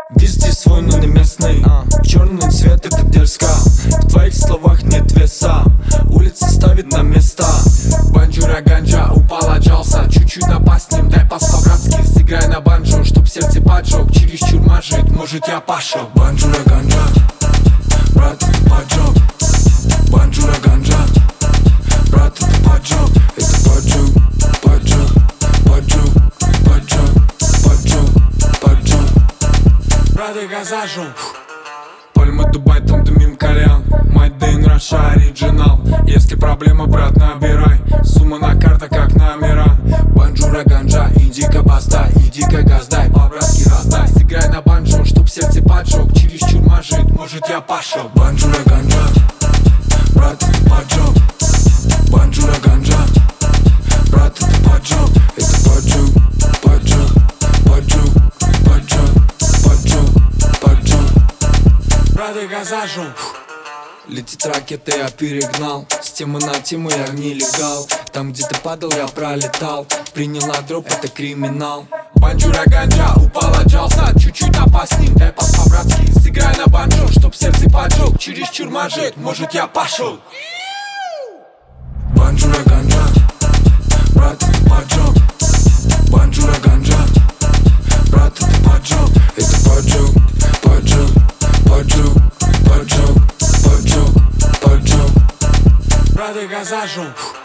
Везде свой, но не местный. Черный цвет, это дерзко. В твоих словах нет веса. Улица ставит на места. Банджура ганджа, упал, отжался. Чуть-чуть напасть с ним, дай пас по-братски. Сыграй на банджо, чтоб сердце поджег. Чересчур мажет, может я пошел. Банджура ганджа, брат, это поджог. Банджура ганджа, брат, это поджог. Это поджог, поджог, поджог, поджог, поджог, поджог. Брат, я зажег. Пальма, Дубай, там дымим кальян. Мать Дэйн, Раша, оригинал. Если проблема, брат, набирай. Сумма на картах, как номера. Банджура ганджа, иди-ка баста, иди-ка газдай, по-братски раздай. Сыграй на банджо, чтоб сердце поджег. Чересчур мажет, может я пошел. Банджура ганджа, брат, это поджог. Банджура ганджа, брат, это поджог. Это поджог, поджог, поджог, поджог, поджог, поджог. Брат, я зажег. Летит ракета, я перегнал. С темы на тему я нелегал. Там, где ты падал, я пролетал. Принял на дроп, это криминал. Банджура ганджа, упал, отжался. Чуть-чуть напасть с ним, дай пас по-братски. Сыграй на банджо, чтоб сердце поджег. Чересчур мажет, может я пошел. Банджура ганджа, брат, это поджог. Банджура ганджа, брат, это поджог. Это поджог, поджог, поджог, поджог, поджог, поджог. Брат, я зажег.